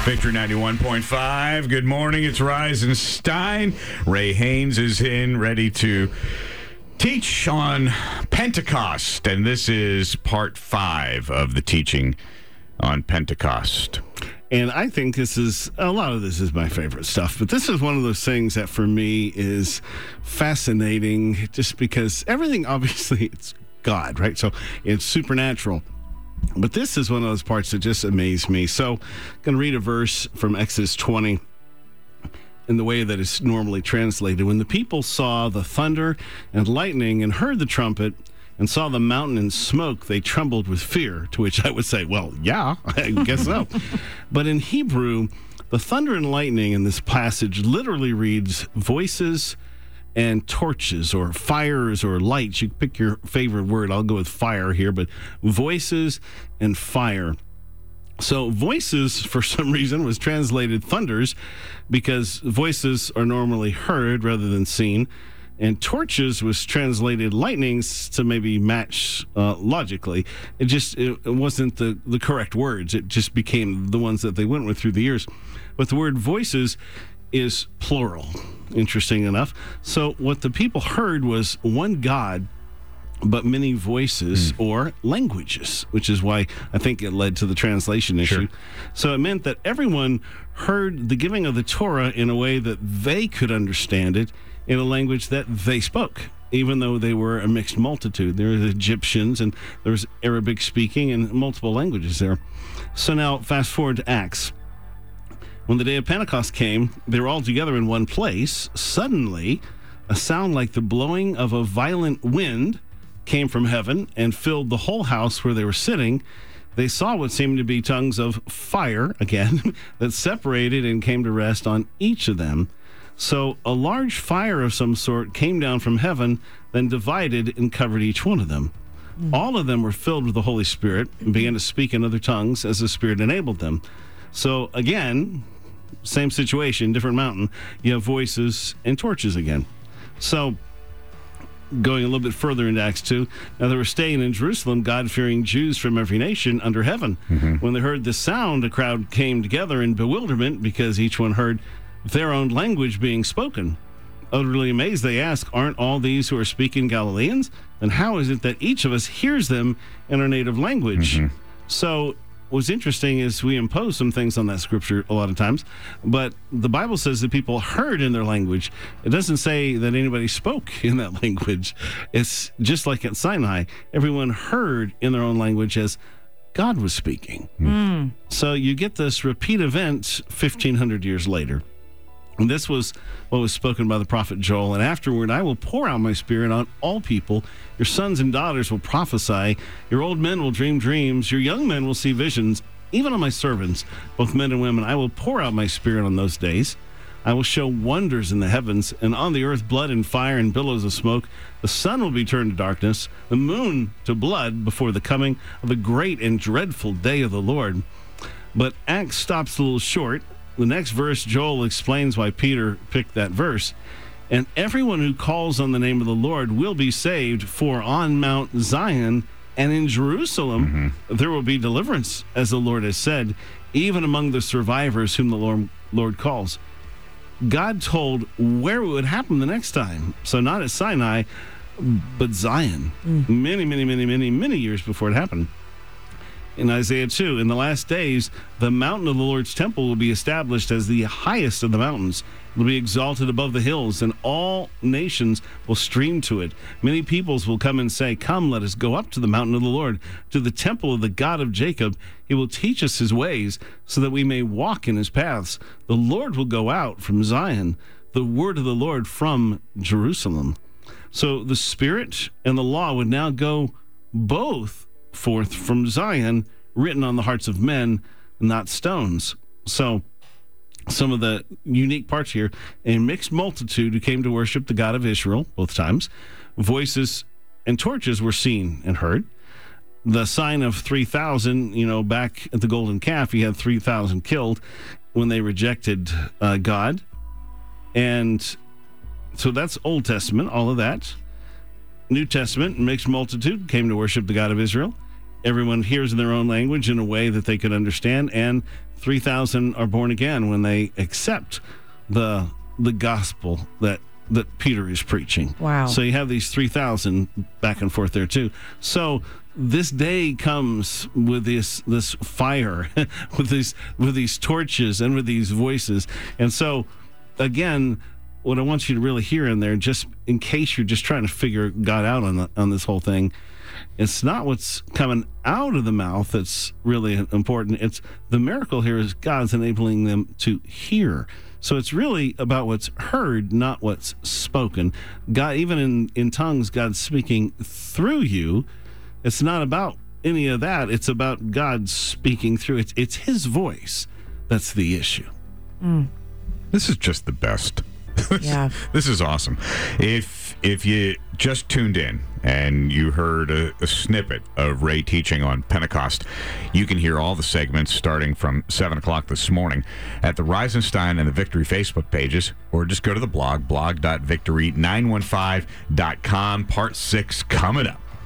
Victory 91.5. Good morning. It's Rise and Stein. Ray Haynes is in, ready to teach on Pentecost. And this is part 5 of the teaching on Pentecost. And I think a lot of this is my favorite stuff, but this is one of those things that for me is fascinating just because everything, obviously, it's God, right? So it's supernatural. But this is one of those parts that just amaze me. So I'm going to read a verse from Exodus 20 in the way that it's normally translated. When the people saw the thunder and lightning and heard the trumpet and saw the mountain in smoke, they trembled with fear, to which I would say, well, yeah, I guess so. But in Hebrew, the thunder and lightning in this passage literally reads voices and torches or fires or lights. You pick your favorite word. I'll go with fire here, but voices and fire. So voices, for some reason, was translated thunders because voices are normally heard rather than seen. And torches was translated lightnings to maybe match logically. It wasn't the correct words. It just became the ones that they went with through the years. But the word voices is plural, interesting enough. So what the people heard was one God, but many voices or languages, which is why I think it led to the translation issue. Sure. So it meant that everyone heard the giving of the Torah in a way that they could understand it in a language that they spoke, even though they were a mixed multitude. There were Egyptians and there was Arabic speaking and multiple languages there. So now fast forward to Acts. When the day of Pentecost came, they were all together in one place. Suddenly, a sound like the blowing of a violent wind came from heaven and filled the whole house where they were sitting. They saw what seemed to be tongues of fire, again, that separated and came to rest on each of them. So a large fire of some sort came down from heaven, then divided and covered each one of them. All of them were filled with the Holy Spirit and began to speak in other tongues as the Spirit enabled them. So again, same situation, different mountain. You have voices and torches again. So going a little bit further into Acts 2, now they were staying in Jerusalem, God-fearing Jews from every nation under heaven. When they heard the sound, a crowd came together in bewilderment because each one heard their own language being spoken. Utterly amazed, they asked, aren't all these who are speaking Galileans? Then how is it that each of us hears them in our native language? So what's interesting is we impose some things on that scripture a lot of times, but the Bible says that people heard in their language. It doesn't say that anybody spoke in that language. It's just like at Sinai. Everyone heard in their own language as God was speaking. So you get this repeat event 1,500 years later. And this was what was spoken by the prophet Joel. And afterward, I will pour out my spirit on all people. Your sons and daughters will prophesy. Your old men will dream dreams. Your young men will see visions. Even on my servants, both men and women, I will pour out my spirit on those days. I will show wonders in the heavens, and on the earth blood and fire and billows of smoke. The sun will be turned to darkness, the moon to blood before the coming of the great and dreadful day of the Lord. But Acts stops a little short. The next verse, Joel explains why Peter picked that verse. And everyone who calls on the name of the Lord will be saved, for on Mount Zion and in Jerusalem there will be deliverance, as the Lord has said, even among the survivors whom the Lord calls. God told where it would happen the next time. So not at Sinai, but Zion. Many years before it happened. In Isaiah 2, in the last days, the mountain of the Lord's temple will be established as the highest of the mountains. It will be exalted above the hills, and all nations will stream to it. Many peoples will come and say, come, let us go up to the mountain of the Lord, to the temple of the God of Jacob. He will teach us his ways, so that we may walk in his paths. The Lord will go out from Zion, the word of the Lord from Jerusalem. So the Spirit and the law would now go both forth from Zion, written on the hearts of men, not stones. So some of the unique parts here: a mixed multitude who came to worship the God of Israel both times. Voices and torches were seen and heard. The sign of 3,000, back at the golden calf, he had 3,000 killed when they rejected God. And so that's Old Testament, all of that. New Testament, mixed multitude came to worship the God of Israel. Everyone hears in their own language in a way that they could understand, and 3,000 are born again when they accept the gospel that Peter is preaching. Wow. So you have these 3,000 back and forth there too. So this day comes with this fire, with these torches and with these voices. And so again, what I want you to really hear in there, just in case you're just trying to figure God out on this whole thing, it's not what's coming out of the mouth that's really important. It's the miracle here is God's enabling them to hear. So it's really about what's heard, not what's spoken. God, even in tongues, God's speaking through you. It's not about any of that. It's about God speaking through. It's his voice that's the issue. This is just the best. Yeah. This is awesome. If you just tuned in and you heard a snippet of Ray teaching on Pentecost, you can hear all the segments starting from 7 o'clock this morning at the Reisenstein and the Victory Facebook pages, or just go to the blog, blog.victory915.com. Part 6 coming up.